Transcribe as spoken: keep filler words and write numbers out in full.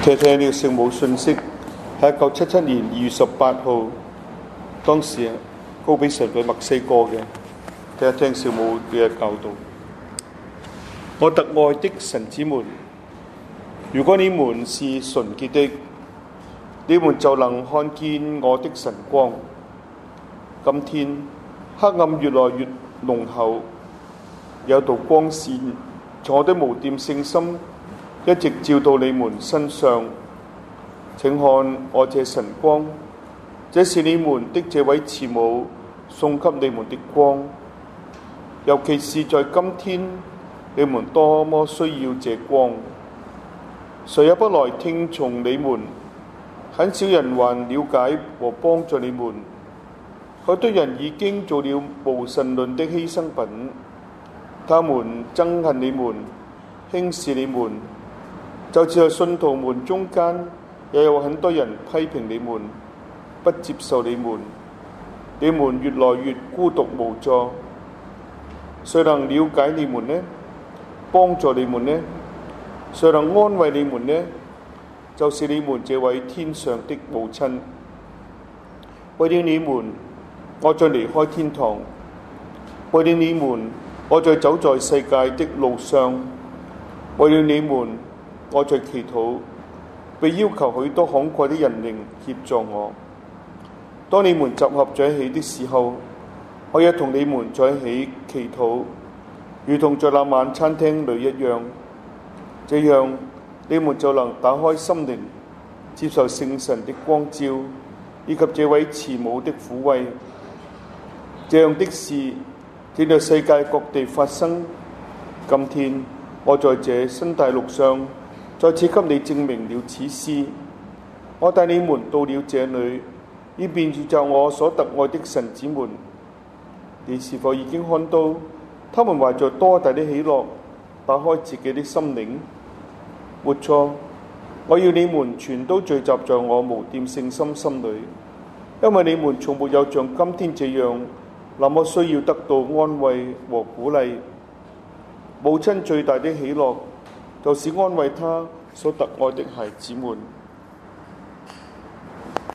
聽聽呢個聖母信息，喺一九七七年二月十八號，當時高比神去墨西哥嘅，聽一聽聖母嘅教導。我特愛的神子們，如果你們是純潔的，你們就能看見我的晨光。今天黑暗越來越濃厚，有道光線從我的無玷聖心一直照到你們身上。請看我這晨光，這是你們的這位慈母送給你們的光，尤其是在今天，你們多麼需要這光。誰也不來聽從你們，很少人還了解和幫助你們。許多人已經做了無神論的犧牲品，他們憎恨你們，輕視你們。就似在信徒們中間，也有很多人批評你們，不接受你們。你們越來越孤獨無助，誰能了解你們呢？幫助你們呢？誰能安慰你們呢？就是你們這位天上的母親。為了你們，我在離開天堂；為了你們，我在走在世界的路上；為了你們，我在祈禱，被要求許多慷慨的人靈協助我。當你們集合在一起的時候，我也同你們在一起祈禱，如同在那晚餐廳裏一樣。這樣，你們就能打開心靈，接受聖神的光照，以及這位慈母的撫慰。這樣的事正在世界各地發生。今天，我在這新大陸上再次給你證明了此事。我帶你們到了這裏，以便召集我所特愛的神子們。你是否已經看到他們懷着多大的喜樂，打開自己的心靈？沒錯，我要你們全都聚集在我無玷聖心心裏，因為你們從沒有像今天這樣那麼需要得到安慰和鼓勵。母親最大的喜樂，就是安慰她所特愛的孩子們。